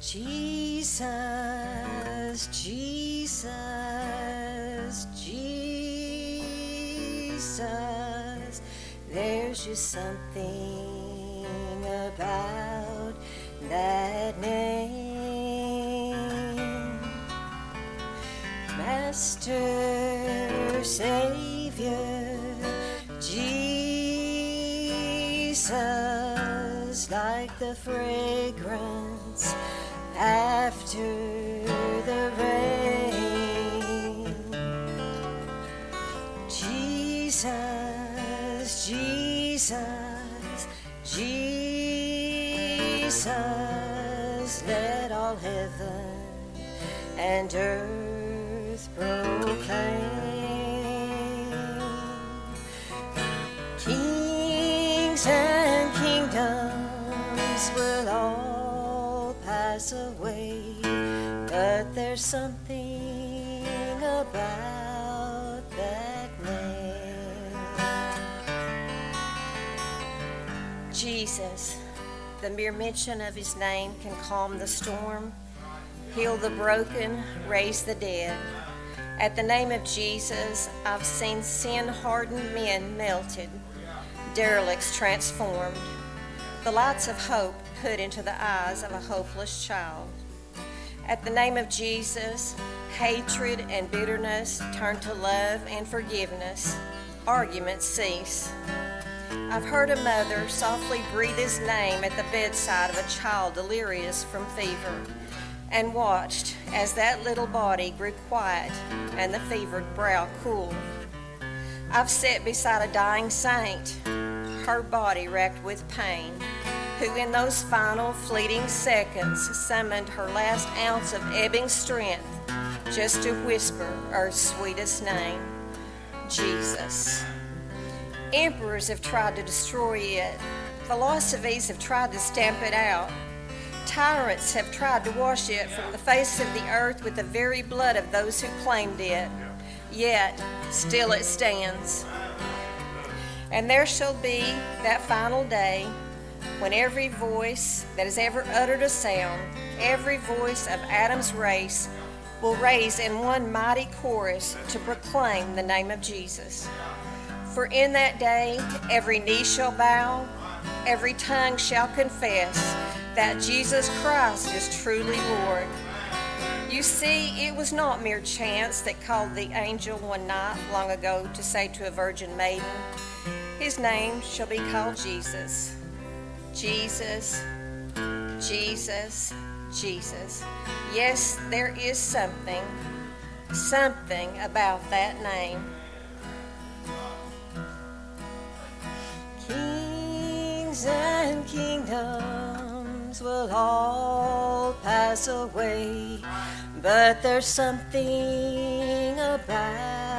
Jesus, Jesus, Jesus, there's just something about that name. Master, Savior, Jesus, like the fragrance after the rain. Jesus, Jesus, Jesus, let all heaven and earth proclaim. Kings and kingdoms will all pass away, but there's something about that name. Jesus, the mere mention of his name can calm the storm, heal the broken, raise the dead. At the name of Jesus, I've seen sin-hardened men melted, derelicts transformed, the lights of hope put into the eyes of a hopeless child. At the name of Jesus, hatred and bitterness turn to love and forgiveness. Arguments cease. I've heard a mother softly breathe his name at the bedside of a child delirious from fever, and watched as that little body grew quiet and the fevered brow cooled. I've sat beside a dying saint, her body racked with pain, who in those final fleeting seconds summoned her last ounce of ebbing strength just to whisper earth's sweetest name, Jesus. Emperors have tried to destroy it. Philosophies have tried to stamp it out. Tyrants have tried to wash it from the face of the earth with the very blood of those who claimed it. Yet, still it stands. And there shall be that final day when every voice that has ever uttered a sound, every voice of Adam's race, will raise in one mighty chorus to proclaim the name of Jesus. For in that day every knee shall bow, every tongue shall confess that Jesus Christ is truly Lord. You see, it was not mere chance that called the angel one night long ago to say to a virgin maiden, his name shall be called Jesus. Jesus, Jesus, Jesus. Yes, there is something about that name. Kings and kingdoms will all pass away, but there's something about